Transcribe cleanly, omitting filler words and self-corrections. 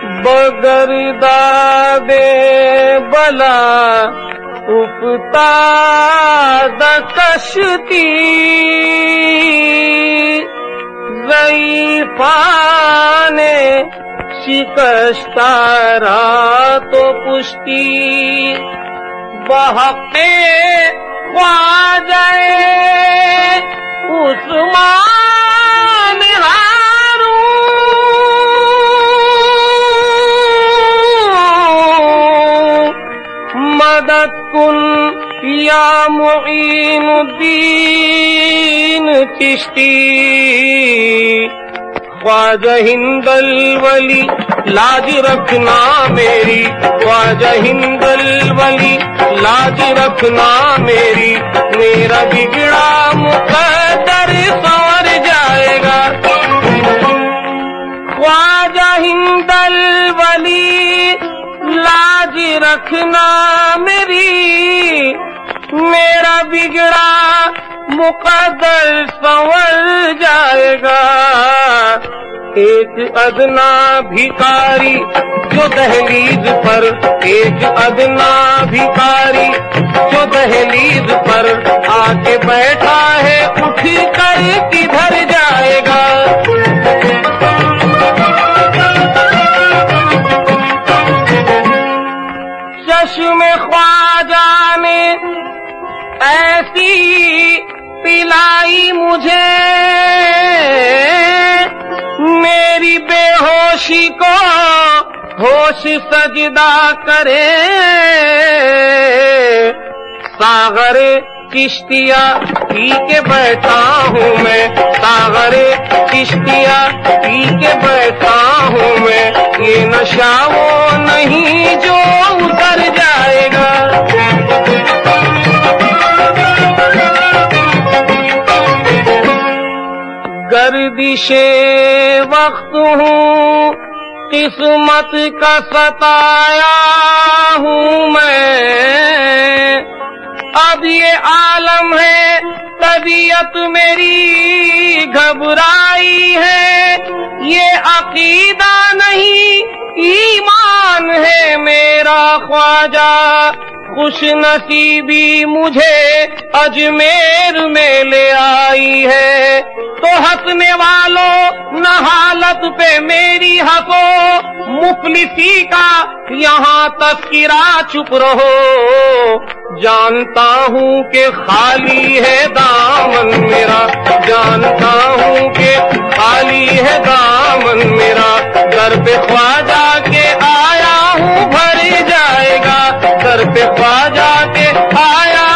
बगर दादे बला उफ्ताद कश्ती ज़ईफ़ाने शिकस्तारा तो पुष्टि बहक़े ख्वाजाए उस्मान हारून मदद कुन या मुईनुद्दीन चिश्ती ख्वाजा हिंदल वली लाज रखना मेरी, ख्वाजा हिंदल वली लाज रखना मेरी, मेरा बिगड़ा मुक़द्दर संवर जाएगा। ख्वाजा हिंदल वली लाज रखना मेरी, मेरा बिगड़ा मुक़द्दर संवर जाएगा। एक अदना भिखारी जो दहलीज पर, एक अदना भिखारी जो दहलीज पर आके बैठा है, उठ कर किधर जाएगा। चश्मे ख्वाजा ने ऐसी पिलाई मुझे, मेरी बेहोशी को होश सजदा करे। सागर चिश्तिया पी के बैठा हूँ मैं, सागर चिश्तिया पी के बैठा हूँ मैं, ये नशा वो नहीं जो उतर जाएगा। गर्दिशे वक्त हूँ, किस्मत का सताया हूँ मैं, अब ये आलम है तबीयत मेरी घबराई है, ये अकीदा नहीं ईमान है मेरा ख्वाजा, खुश नसीबी मुझे अजमेर में ले आई है। तो हंसने वालों न हालत पे मेरी हंसो, मुफलिसी का यहाँ तस्किरा चुप रहो। जानता हूँ कि खाली है दामन मेरा, जानता हूँ कि खाली है दामन मेरा, दर पे ख्वाजा के आया हूँ भर जाएगा, दर पे ख्वाजा के आया